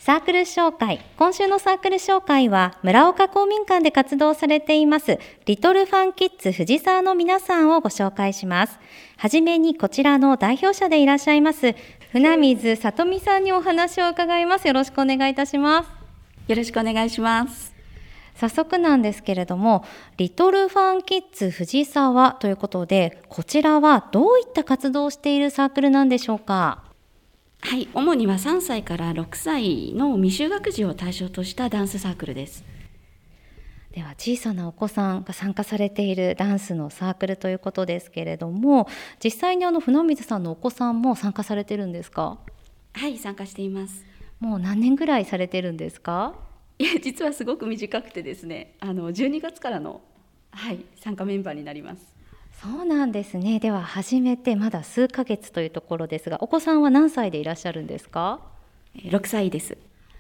サークル紹介。今週のサークル紹介は村岡公民館で活動されていますリトルファンキッズ藤沢の皆さんをご紹介します。はじめにこちらの代表者でいらっしゃいます船水さとみさんにお話を伺います。よろしくお願いいたします。 よろしくお願いします。 早速なんですけれども、リトルファンキッズ藤沢ということで、こちらはどういった活動をしているサークルなんでしょうか？ はい、主には3歳から6歳の未就学児を対象としたダンスサークルです。 では、小さなお子さんが参加されているダンスのサークルということですけれども、実際に船水さんのお子さんも参加されてるんですか？ はい、参加しています。 もう何年ぐらいされてるんですか？ いや、実はすごく短くてですね、12月からの、参加メンバーになります。 そうなんですね。では始めてまだ数ヶ月というところですが、お子さんは何歳でいらっしゃるんですか ？6歳です。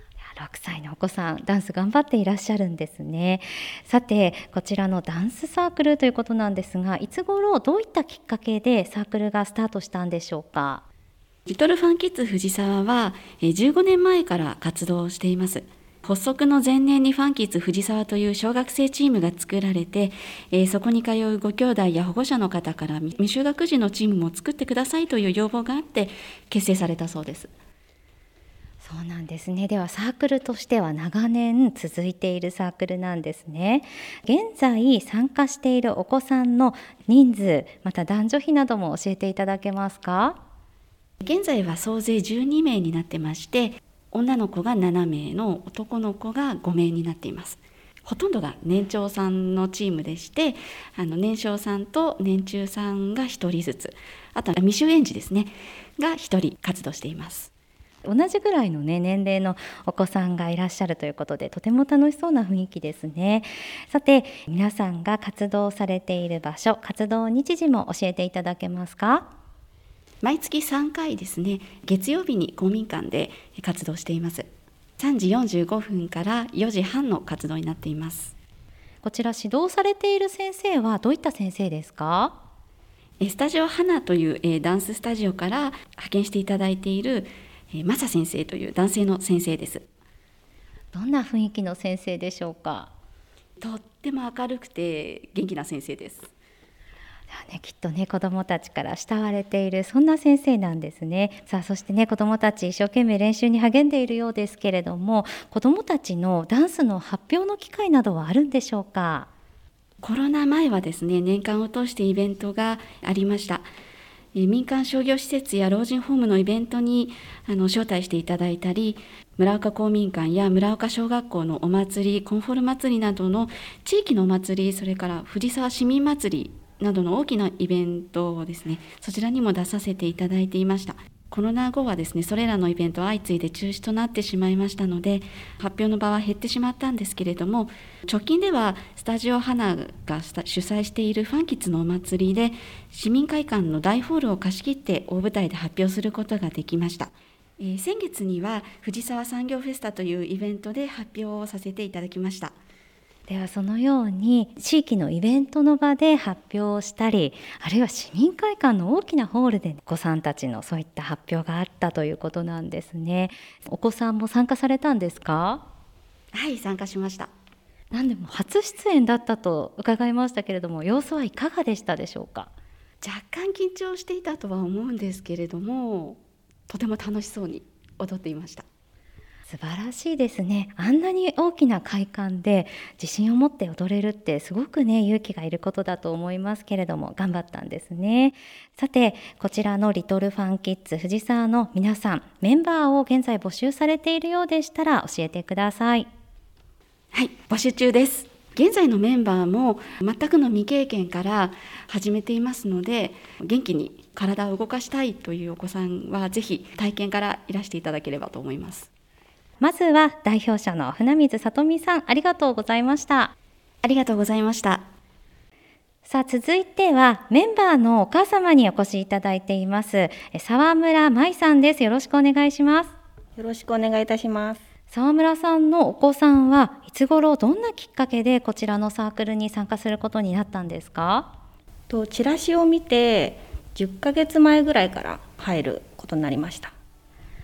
6歳のお子さん、ダンス頑張っていらっしゃるんですね。さて、こちらのダンスサークルということなんですが、いつ頃どういったきっかけでサークルがスタートしたんでしょうか？ リトルファンキッズ藤沢は15年前から活動をしています。発足の前年にファンキッズ藤沢という小学生チームが作られて、そこに通うご兄弟や保護者の方から未就学児のチームも作ってくださいという要望があって結成されたそうです。 そうなんですね。ではサークルとしては長年続いているサークルなんですね。現在参加しているお子さんの人数、また男女比なども教えていただけますか？ 現在は総勢12名になってまして、女の子が7名の男の子が5名になっています。ほとんどが年長さんのチームでして、年少さんと年中さんが1人ずつ、あとは未就園児ですねが1人活動しています。 同じぐらいの、年齢のお子さんがいらっしゃるということで、とても楽しそうな雰囲気ですね。さて、皆さんが活動されている場所、活動日時も教えていただけますか？ 毎月3回ですね、月曜日に公民館で活動しています。3時45分から4時半の活動になっています。 こちら指導されている先生はどういった先生ですか？ スタジオ花というダンススタジオから派遣していただいているマサ先生という男性の先生です。 どんな雰囲気の先生でしょうか？ とっても明るくて元気な先生です。 きっとね、子どもたちから慕われているそんな先生なんですね。さあ、そしてね、子どもたち一生懸命練習に励んでいるようですけれども、子どもたちのダンスの発表の機会などはあるんでしょうか？ コロナ前はですね、年間を通してイベントがありました。民間商業施設や老人ホームのイベントに招待していただいたり、村岡公民館や村岡小学校のお祭り、コンフォル祭りなどの地域のお祭り、それから藤沢市民祭りなどの大きなイベントをですね、そちらにも出させていただいていました。コロナ後はですね、それらのイベントは相次いで中止となってしまいましたので、発表の場は減ってしまったんですけれども、直近ではスタジオ花が主催しているファンキッズのお祭りで、市民会館の大ホールを貸し切って大舞台で発表することができました。先月には藤沢産業フェスタというイベントで発表をさせていただきました。 ではそのように地域のイベントの場で発表をしたり、あるいは市民会館の大きなホールでお子さんたちのそういった発表があったということなんですね。お子さんも参加されたんですか？ はい、参加しました。 なんでも初出演だったと伺いましたけれども、様子はいかがでしたでしょうか？ 若干緊張していたとは思うんですけれども、とても楽しそうに踊っていました。 素晴らしいですね。あんなに大きな会館で自信を持って踊れるってすごくね、勇気がいることだと思いますけれども、頑張ったんですね。さて、こちらのリトルファンキッズ藤沢の皆さん、メンバーを現在募集されているようでしたら教えてください。 はい、募集中です。現在のメンバーも全くの未経験から始めていますので、元気に体を動かしたいというお子さんはぜひ体験からいらしていただければと思います。 まずは代表者の船水さとみさん、ありがとうございました。 ありがとうございました。 さあ、続いてはメンバーのお母様にお越しいただいています沢村舞さんです。よろしくお願いします。 よろしくお願いいたします。 沢村さんのお子さんはいつ頃どんなきっかけでこちらのサークルに参加することになったんですか？ チラシを見て10ヶ月前ぐらいから入ることになりました。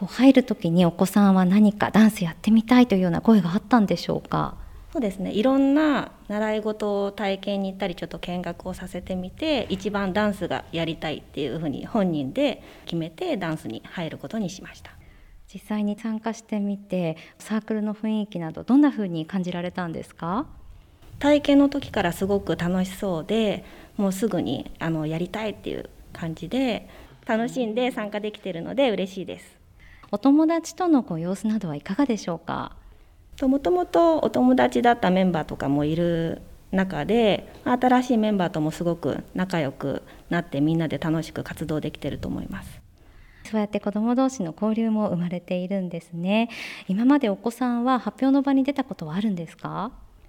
入る時にお子さんは何かダンスやってみたいというような声があったんでしょうか？ そうですね、いろんな習い事を体験に行ったりちょっと見学をさせてみて、一番ダンスがやりたいっていうふうに本人で決めてダンスに入ることにしました。 実際に参加してみてサークルの雰囲気などどんな風に感じられたんですか？ 体験の時からすごく楽しそうで、もうすぐにやりたいっていう感じで楽しんで参加できているので嬉しいです。 お友達との様子などはいかがでしょうか？ もともとお友達だったメンバーとかもいる中で、新しいメンバーともすごく仲良くなってみんなで楽しく活動できていると思います。 そうやって子ども同士の交流も生まれているんですね。今までお子さんは発表の場に出たことはあるんですか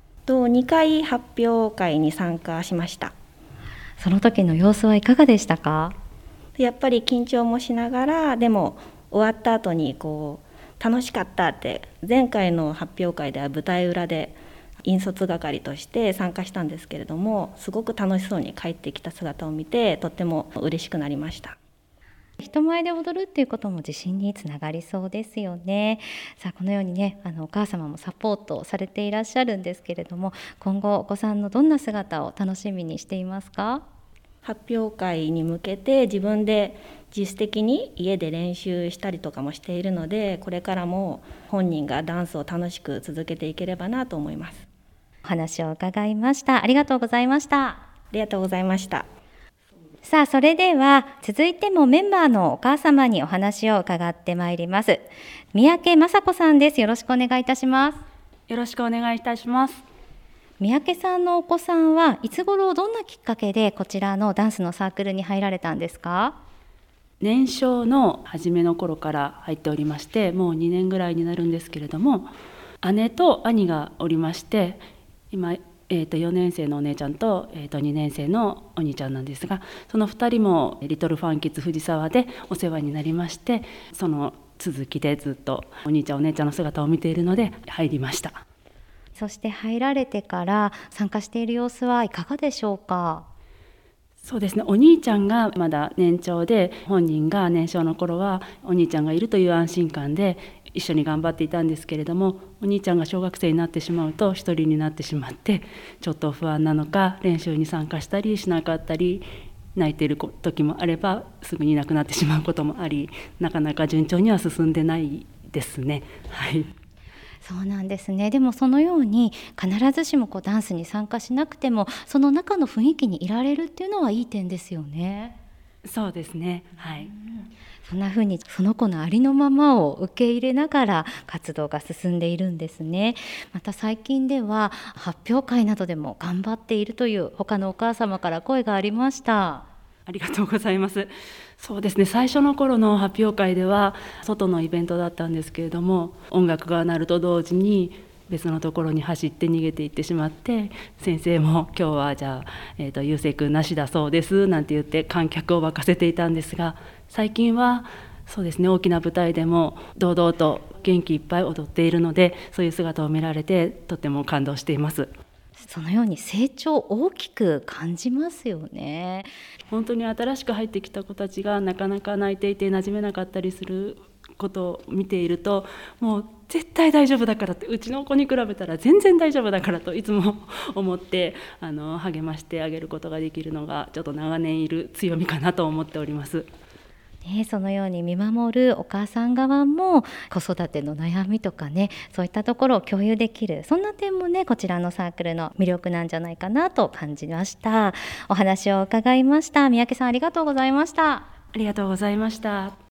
？2回発表会に参加しました。 その時の様子はいかがでしたか？ やっぱり緊張もしながら、でも終わった後に楽しかったって、前回の発表会では舞台裏で引率係として参加したんですけれども、すごく楽しそうに帰ってきた姿を見てとっても嬉しくなりました。 人前で踊るっていうことも自信につながりそうですよね。さあこのようにねお母様もサポートされていらっしゃるんですけれども、今後お子さんのどんな姿を楽しみにしていますか？ 発表会に向けて自分で自主的に家で練習したりとかもしているので、これからも本人がダンスを楽しく続けていければなと思います。 お話を伺いました。ありがとうございました。 ありがとうございました。 さあそれでは続いてもメンバーのお母様にお話を伺ってまいります。三宅雅子さんです。よろしくお願いいたします。 よろしくお願いいたします。 三宅さんのお子さんはいつ頃どんなきっかけでこちらのダンスのサークルに入られたんですか？ 年少の初めの頃から入っておりまして、もう2年ぐらいになるんですけれども、姉と兄がおりまして、今4年生のお姉ちゃんと、2年生のお兄ちゃんなんですが、その2人もリトルファンキッズ藤沢でお世話になりまして、その続きでずっとお兄ちゃんお姉ちゃんの姿を見ているので入りました。 そして入られてから参加している様子はいかがでしょうか？ そうですね、お兄ちゃんがまだ年長で、本人が年少の頃はお兄ちゃんがいるという安心感で一緒に頑張っていたんですけれども、お兄ちゃんが小学生になってしまうと一人になってしまって、ちょっと不安なのか練習に参加したりしなかったり、泣いている時もあればすぐにいなくなってしまうこともあり、なかなか順調には進んでないですね。はい。 そうなんですね。でもそのように必ずしもダンスに参加しなくてもその中の雰囲気にいられるっていうのはいい点ですよね。 そうですね、はい。 そんな風にその子のありのままを受け入れながら活動が進んでいるんですね。また最近では発表会などでも頑張っているという他のお母様から声がありました。 ありがとうございます。そうですね、最初の頃の発表会では外のイベントだったんですけれども、音楽が鳴ると同時に別のところに走って逃げていってしまって、先生も今日はじゃあ、ゆうせいくんなしだそうですなんて言って観客を沸かせていたんですが、最近はそうですね、大きな舞台でも堂々と元気いっぱい踊っているので、そういう姿を見られてとても感動しています。 そのように成長を大きく感じますよね。 本当に新しく入ってきた子たちがなかなか泣いていて馴染めなかったりすることを見ていると、もう絶対大丈夫だからって、うちの子に比べたら全然大丈夫だからといつも思って励ましてあげることができるのがちょっと長年いる強みかなと思っております。 そのように見守るお母さん側も子育ての悩みとかね、そういったところを共有できる、そんな点もねこちらのサークルの魅力なんじゃないかなと感じました。お話を伺いました。三宅さんありがとうございました。 ありがとうございました。